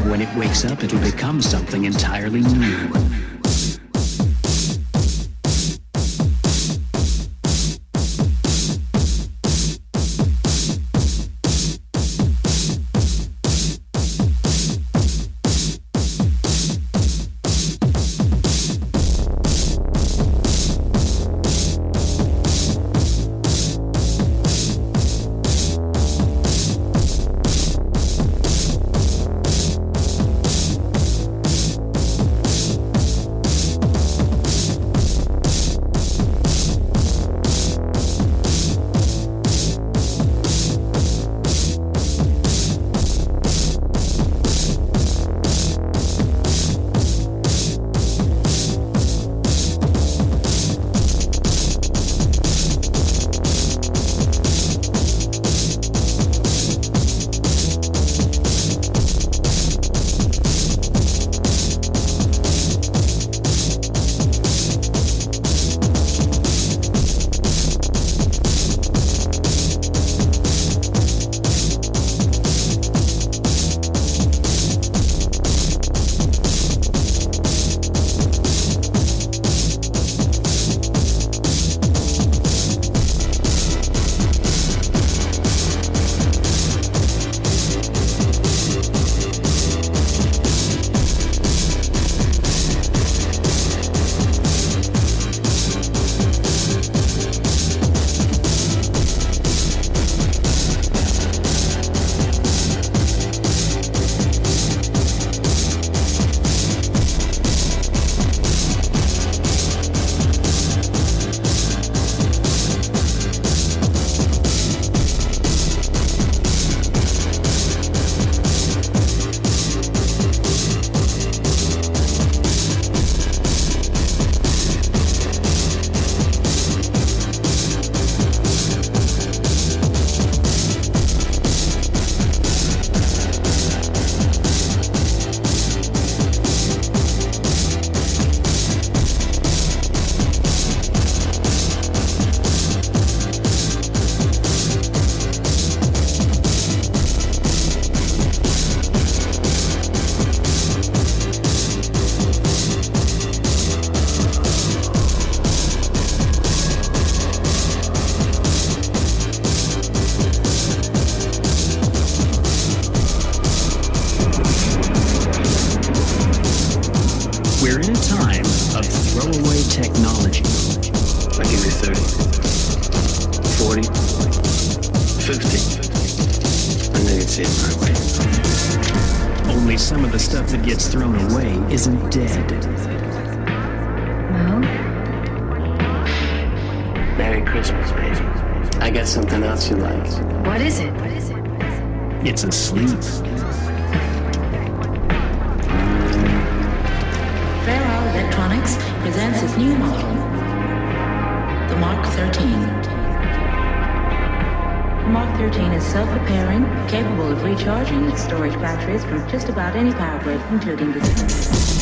When it wakes up, it'll become something entirely new. Technology. I give you 30, 40, 50. And then it's in my way. Only some of the stuff that gets thrown away isn't dead. No? Merry Christmas, baby. I got something else you like. What is it? It's asleep. Fairwell Electronics presents its new model, the Mark 13. The Mark 13 is self-repairing, capable of recharging its storage batteries from just about any power grid, including the sun.